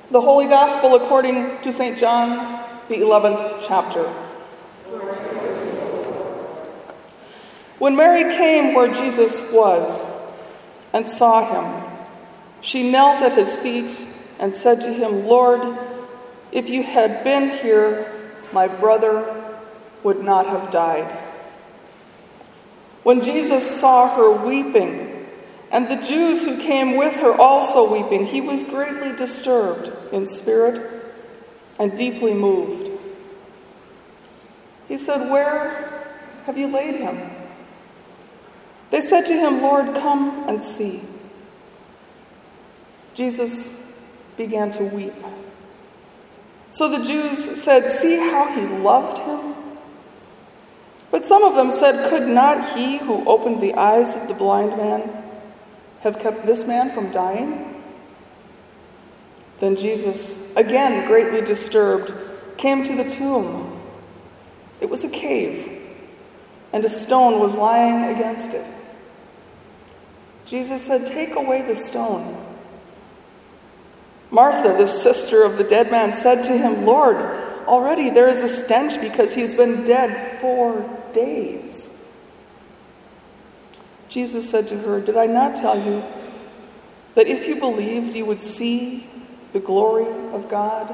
The Holy Gospel according to St. John, the 11th chapter. When Mary came where Jesus was and saw him, she knelt at his feet and said to him, "Lord, if you had been here, my brother would not have died." When Jesus saw her weeping, and the Jews who came with her also weeping, he was greatly disturbed in spirit and deeply moved. He said, "Where have you laid him?" They said to him, "Lord, come and see." Jesus began to weep. So the Jews said, "See how he loved him?" But some of them said, "Could not he who opened the eyes of the blind man have kept this man from dying?" Then Jesus, again greatly disturbed, came to the tomb. It was a cave, and a stone was lying against it. Jesus said, "Take away the stone." Martha, the sister of the dead man, said to him, "Lord, already there is a stench because he's been dead 4 days." Jesus said to her, "Did I not tell you that if you believed, you would see the glory of God?"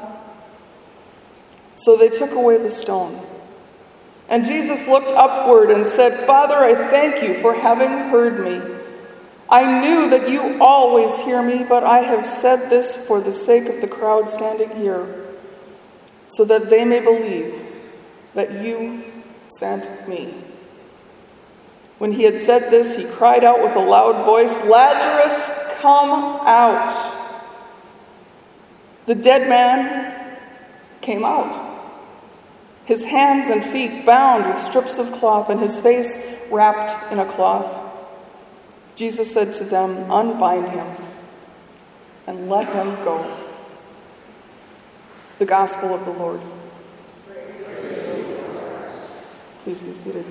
So they took away the stone. And Jesus looked upward and said, "Father, I thank you for having heard me. I knew that you always hear me, but I have said this for the sake of the crowd standing here, so that they may believe that you sent me." When he had said this, he cried out with a loud voice, "Lazarus, come out!" The dead man came out, his hands and feet bound with strips of cloth and his face wrapped in a cloth. Jesus said to them, "Unbind him and let him go." The Gospel of the Lord. Please be seated.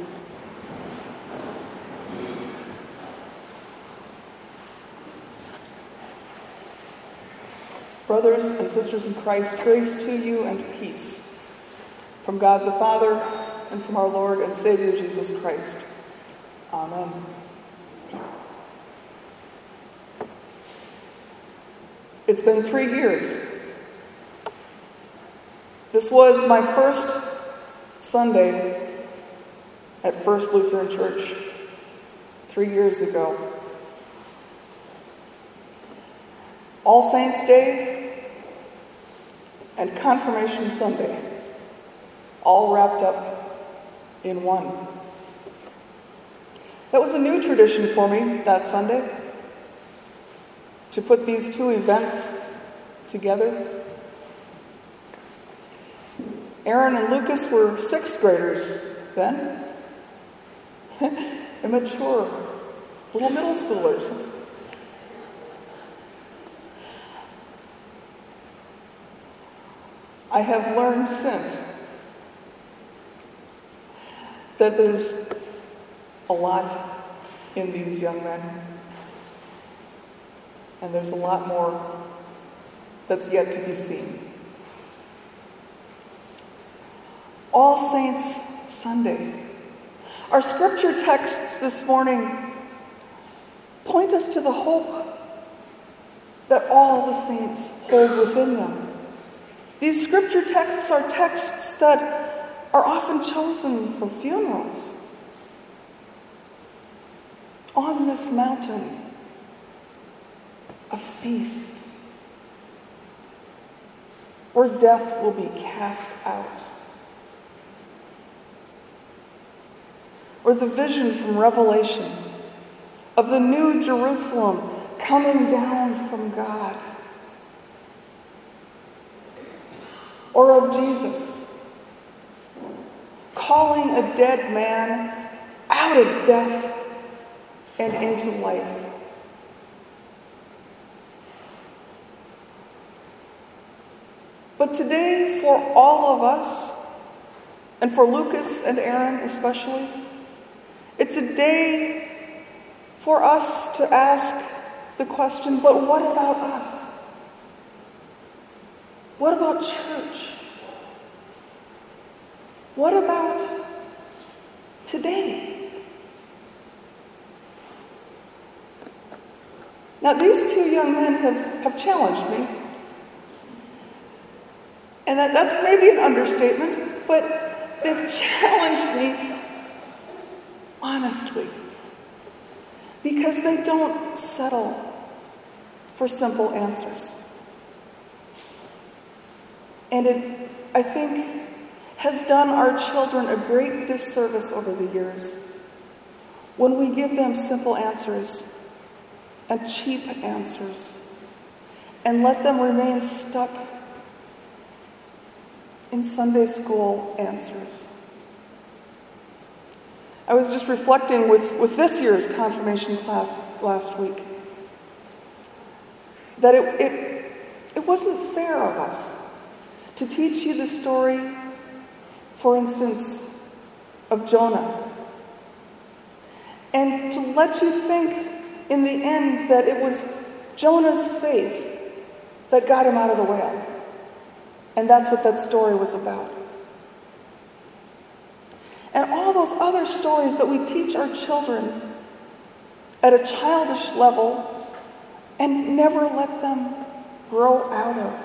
Brothers and sisters in Christ, grace to you and peace from God the Father and from our Lord and Savior Jesus Christ. Amen. It's been 3 years. This was my first Sunday at First Lutheran Church 3 years ago. All Saints' Day and Confirmation Sunday, all wrapped up in one. That was a new tradition for me that Sunday, to put these two events together. Aaron and Lucas were 6th graders then, immature, little middle schoolers. I have learned since that there's a lot in these young men. And there's a lot more that's yet to be seen. All Saints Sunday. Our scripture texts this morning point us to the hope that all the saints hold within them. These scripture texts are texts that are often chosen for funerals. On this mountain, a feast where death will be cast out, or the vision from Revelation of the new Jerusalem coming down from God, or of Jesus calling a dead man out of death and into life. But today, for all of us, and for Lucas and Aaron especially, it's a day for us to ask the question, but what about us? What about church? What about today? Now, these two young men have challenged me. And that's maybe an understatement, but they've challenged me honestly. Because they don't settle for simple answers. And it, I think, has done our children a great disservice over the years when we give them simple answers and cheap answers and let them remain stuck in Sunday school answers. I was just reflecting with this year's confirmation class last week that it wasn't fair of us to teach you the story, for instance, of Jonah, and to let you think in the end that it was Jonah's faith that got him out of the whale. And that's what that story was about. And all those other stories that we teach our children at a childish level and never let them grow out of.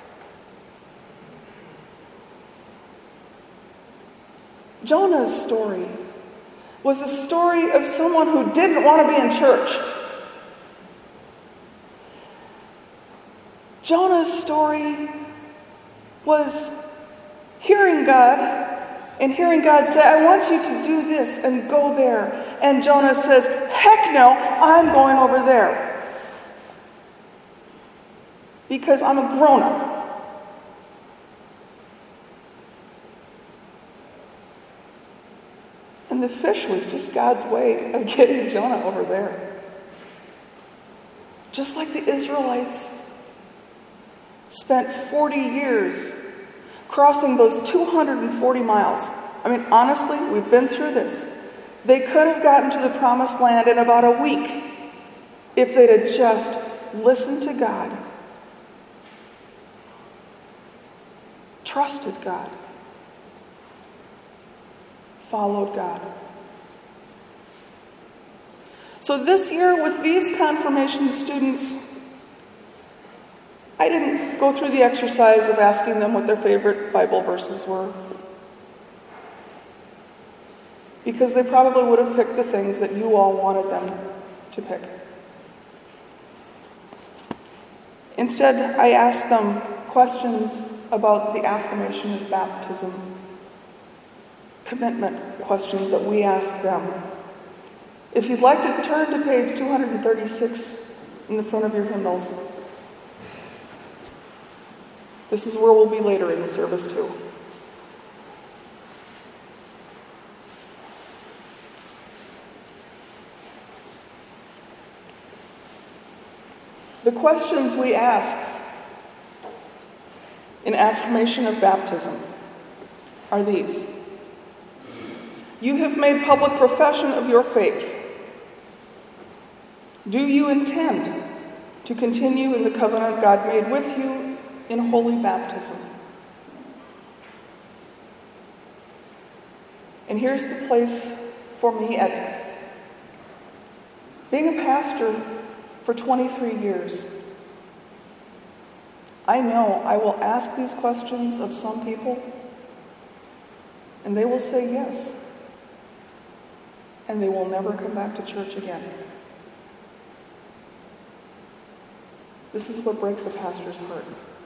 Jonah's story was a story of someone who didn't want to be in church. Jonah's story was hearing God and hearing God say, I want you to do this and go there. And Jonah says, heck no, I'm going over there. Because I'm a grown-up. And the fish was just God's way of getting Jonah over there. Just like the Israelites spent 40 years crossing those 240 miles. I mean, honestly, we've been through this. They could have gotten to the promised land in about a week if they'd have just listened to God, trusted God, followed God. So this year with these confirmation students, I didn't go through the exercise of asking them what their favorite Bible verses were, because they probably would have picked the things that you all wanted them to pick. Instead, I asked them questions about the affirmation of baptism, commitment questions that we ask them. If you'd like to turn to page 236 in the front of your hymnals, this is where we'll be later in the service too. The questions we ask in affirmation of baptism are these. You have made public profession of your faith. Do you intend to continue in the covenant God made with you in holy baptism? And here's the place for me at being a pastor for 23 years. I know I will ask these questions of some people, and they will say yes, and they will never come back to church again. This is what breaks a pastor's heart.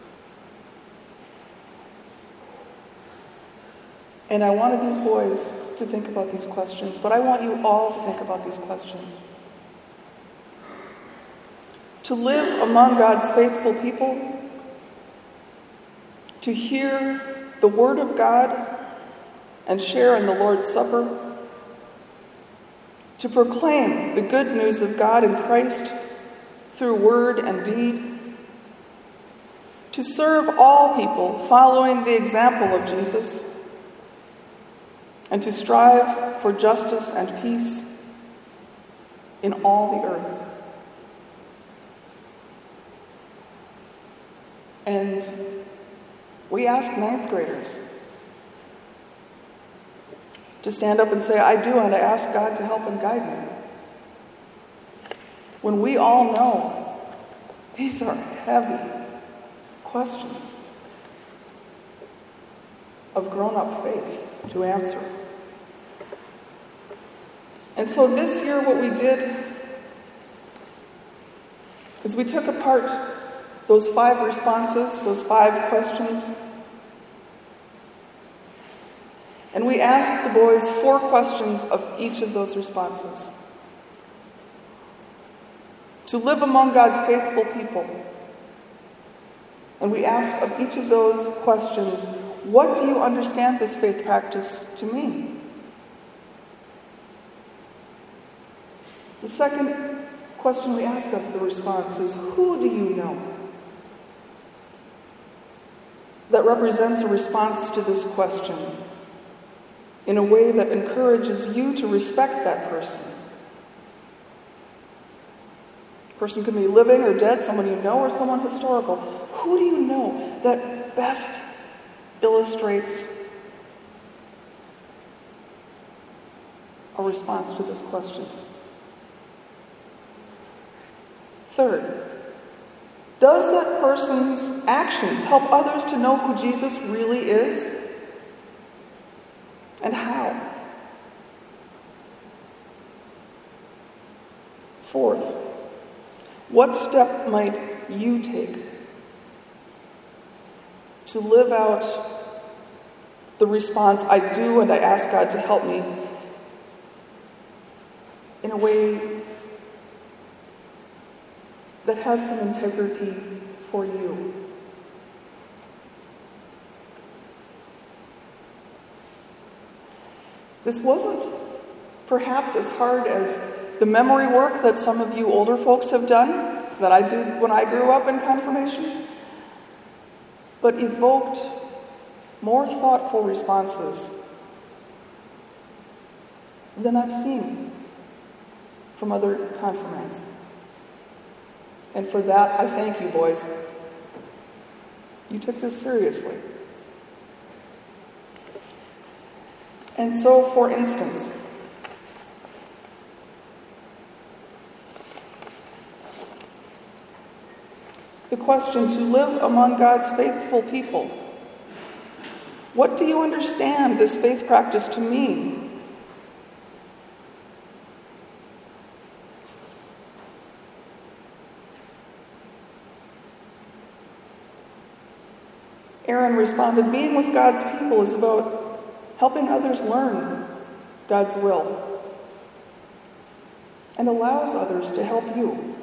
And I wanted these boys to think about these questions, but I want you all to think about these questions. To live among God's faithful people, to hear the Word of God and share in the Lord's Supper, to proclaim the good news of God in Christ through word and deed, to serve all people following the example of Jesus, and to strive for justice and peace in all the earth. And We ask ninth graders to stand up and say, I do, and I ask God to help and guide me. When we all know these are heavy questions of grown-up faith to answer. And so this year what we did is we took apart those 5 responses, those 5 questions, and we asked the boys 4 questions of each of those responses. To live among God's faithful people. And we asked of each of those questions, what do you understand this faith practice to mean? The second question we ask of the response is, who do you know? That represents a response to this question in a way that encourages you to respect that person. Person can be living or dead, someone you know or someone historical. Who do you know that best illustrates a response to this question? Third, does that person's actions help others to know who Jesus really is? And how? Fourth, what step might you take to live out the response, I do and I ask God to help me, in a way that has some integrity for you? This wasn't perhaps as hard as the memory work that some of you older folks have done, that I did when I grew up in confirmation, but evoked more thoughtful responses than I've seen from other confirmands. And for that, I thank you, boys. You took this seriously. And so, for instance, the question, to live among God's faithful people. What do you understand this faith practice to mean? Aaron responded, being with God's people is about helping others learn God's will and allows others to help you.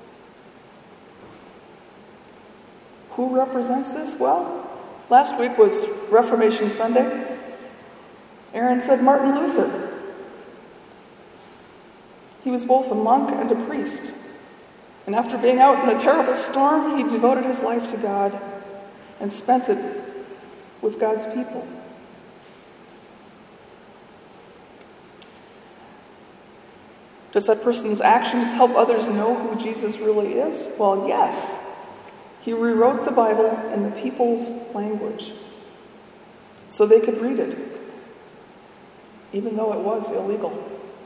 Who represents this? Well, last week was Reformation Sunday. Aaron said Martin Luther. He was both a monk and a priest. And after being out in a terrible storm, he devoted his life to God and spent it with God's people. Does that person's actions help others know who Jesus really is? Well, yes. He rewrote the Bible in the people's language so they could read it, even though it was illegal.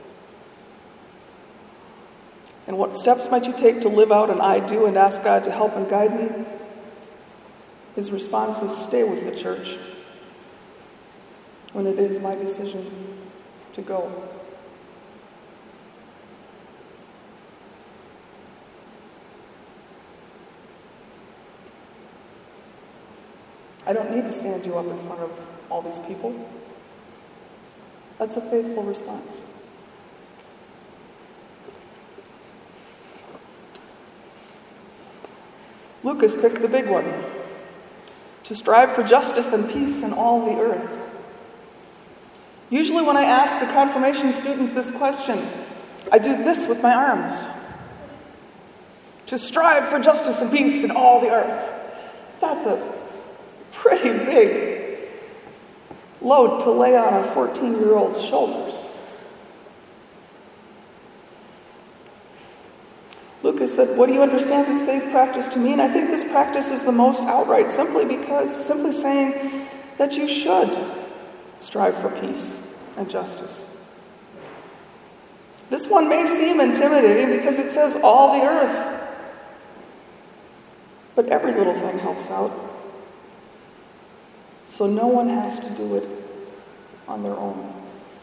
And what steps might you take to live out an I do and ask God to help and guide me? His response was, stay with the church when it is my decision to go. I don't need to stand you up in front of all these people. That's a faithful response. Lucas picked the big one. To strive for justice and peace in all the earth. Usually when I ask the confirmation students this question, I do this with my arms. To strive for justice and peace in all the earth. That's a pretty big load to lay on a 14-year-old's shoulders. Lucas said, what do you understand this faith practice to mean? I think this practice is the most outright, simply saying that you should strive for peace and justice. This one may seem intimidating because it says all the earth. But every little thing helps out. So no one has to do it on their own.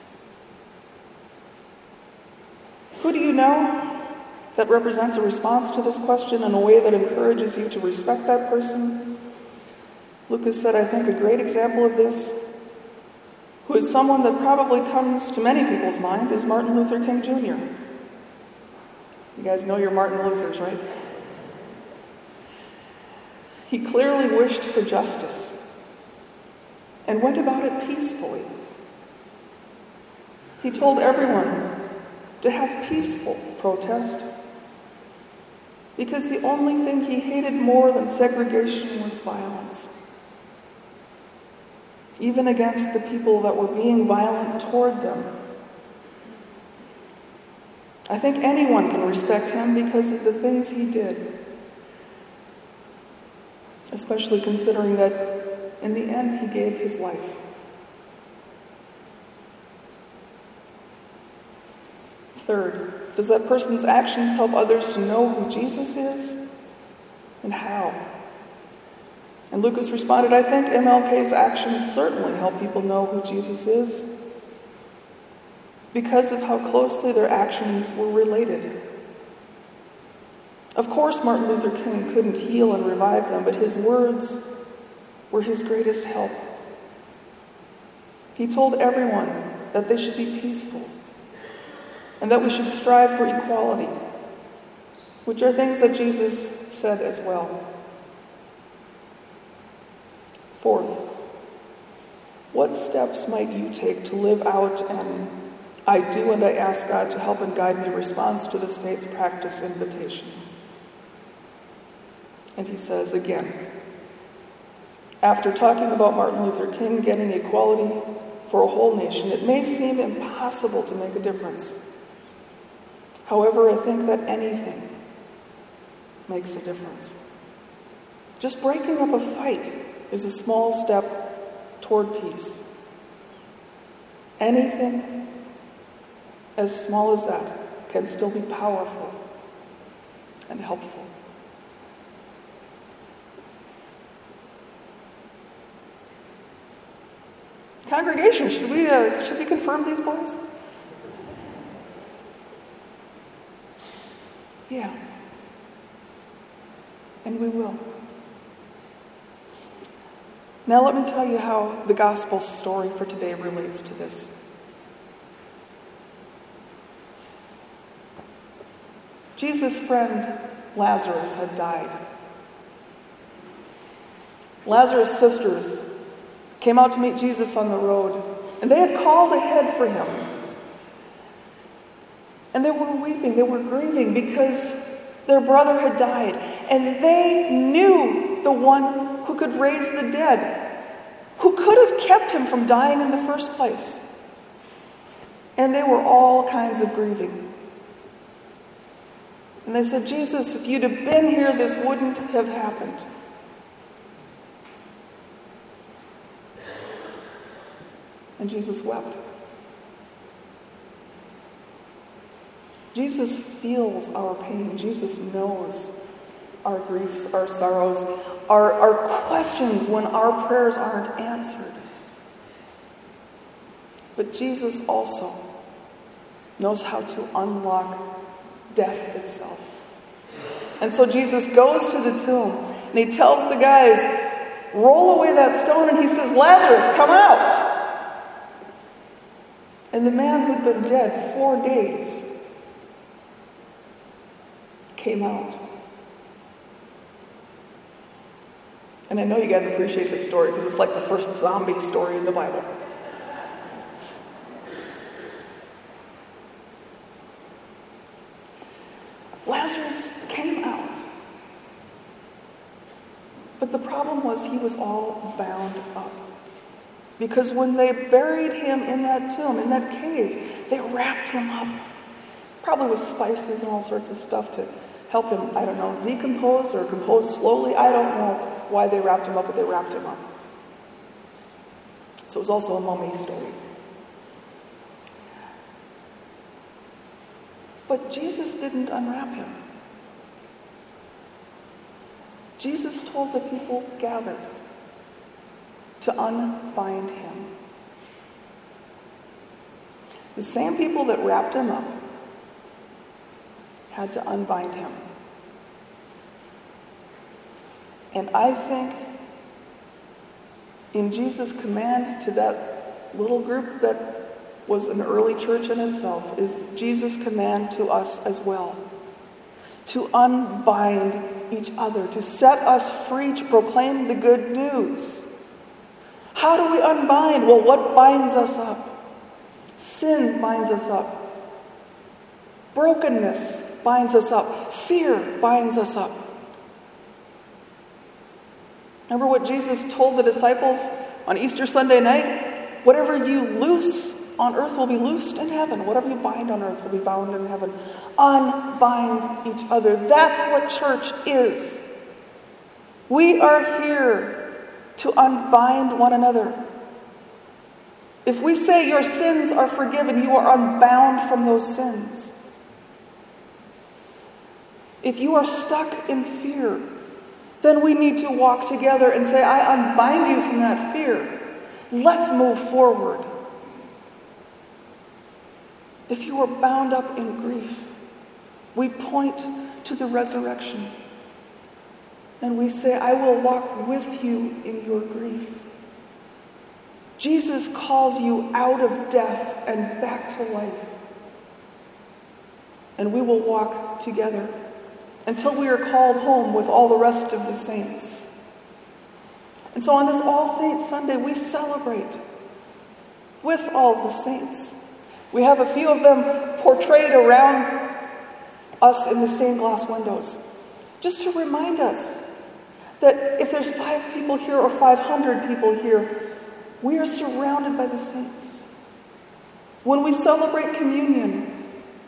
Who do you know that represents a response to this question in a way that encourages you to respect that person? Lucas said, I think a great example of this, who is someone that probably comes to many people's mind, is Martin Luther King Jr. You guys know your Martin Luthers, right? He clearly wished for justice and went about it peacefully. He told everyone to have peaceful protest because the only thing he hated more than segregation was violence, even against the people that were being violent toward them. I think anyone can respect him because of the things he did, especially considering that in the end he gave his life. Third, does that person's actions help others to know who Jesus is and how? And Lucas responded, I think MLK's actions certainly help people know who Jesus is because of how closely their actions were related. Of course, Martin Luther King couldn't heal and revive them, but his words were his greatest help. He told everyone that they should be peaceful and that we should strive for equality, which are things that Jesus said as well. Fourth, what steps might you take to live out an I do and I ask God to help and guide me response to this faith practice invitation? And he says again, after talking about Martin Luther King getting equality for a whole nation, it may seem impossible to make a difference. However, I think that anything makes a difference. Just breaking up a fight is a small step toward peace. Anything as small as that can still be powerful and helpful. Congregation, should we confirm these boys? Yeah. And we will. Now let me tell you how the gospel story for today relates to this. Jesus' friend Lazarus had died. Lazarus' sisters came out to meet Jesus on the road, and they had called ahead for him. And they were weeping, they were grieving because their brother had died, and they knew the one who could raise the dead, who could have kept him from dying in the first place. And they were all kinds of grieving. And they said, Jesus, if you'd have been here, this wouldn't have happened. And Jesus wept. Jesus feels our pain. Jesus knows our griefs, our sorrows, our questions when our prayers aren't answered. But Jesus also knows how to unlock death itself. And so Jesus goes to the tomb and he tells the guys, roll away that stone, and he says, Lazarus, come out. And the man who'd been dead 4 days came out. And I know you guys appreciate this story because it's like the first zombie story in the Bible. Lazarus came out. But the problem was he was all bound up. Because when they buried him in that tomb, in that cave, they wrapped him up. Probably with spices and all sorts of stuff help him, I don't know, decompose or compose slowly. I don't know why they wrapped him up, but they wrapped him up. So it was also a mummy story. But Jesus didn't unwrap him. Jesus told the people gathered to unbind him. The same people that wrapped him up had to unbind him. And I think in Jesus' command to that little group that was an early church in itself is Jesus' command to us as well. To unbind each other, to set us free to proclaim the good news. How do we unbind? Well, what binds us up? Sin binds us up. Brokenness binds us up. Fear binds us up. Remember what Jesus told the disciples on Easter Sunday night? Whatever you loose on earth will be loosed in heaven. Whatever you bind on earth will be bound in heaven. Unbind each other. That's what church is. We are here to unbind one another. If we say your sins are forgiven, you are unbound from those sins. If you are stuck in fear, then we need to walk together and say, I unbind you from that fear. Let's move forward. If you are bound up in grief, we point to the resurrection. And we say, I will walk with you in your grief. Jesus calls you out of death and back to life. And we will walk together until we are called home with all the rest of the saints. And so on this All Saints Sunday, we celebrate with all the saints. We have a few of them portrayed around us in the stained glass windows, just to remind us that if there's 5 people here or 500 people here, we are surrounded by the saints. When we celebrate communion,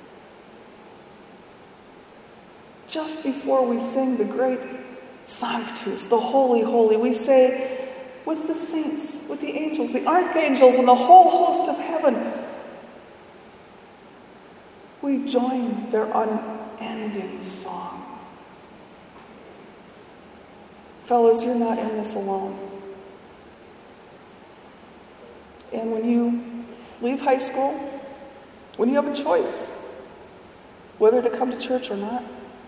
just before we sing the great Sanctus, the Holy, Holy, we say, with the saints, with the angels, the archangels, and the whole host of heaven, we join their unending song. Fellas, you're not in this alone. And when you leave high school, when you have a choice whether to come to church or not,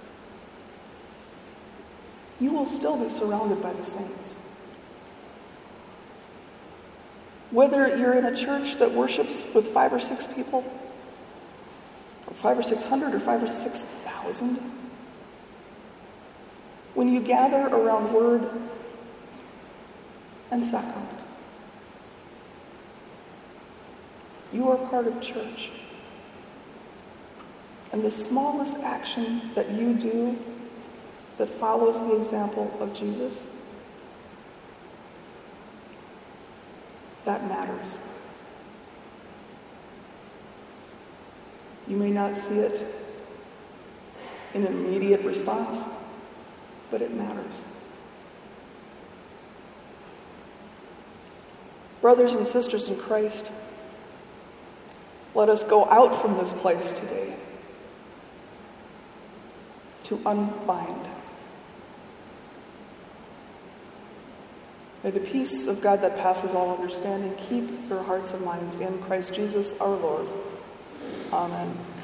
you will still be surrounded by the saints. Whether you're in a church that worships with 5 or 6 people, or 500 or 600 or 5,000 or 6,000, when you gather around word and sacrament, you are part of church. And the smallest action that you do that follows the example of Jesus, that matters. You may not see it in an immediate response, but it matters. Brothers and sisters in Christ, let us go out from this place today to unbind. May the peace of God that passes all understanding keep your hearts and minds in Christ Jesus our Lord. Amen.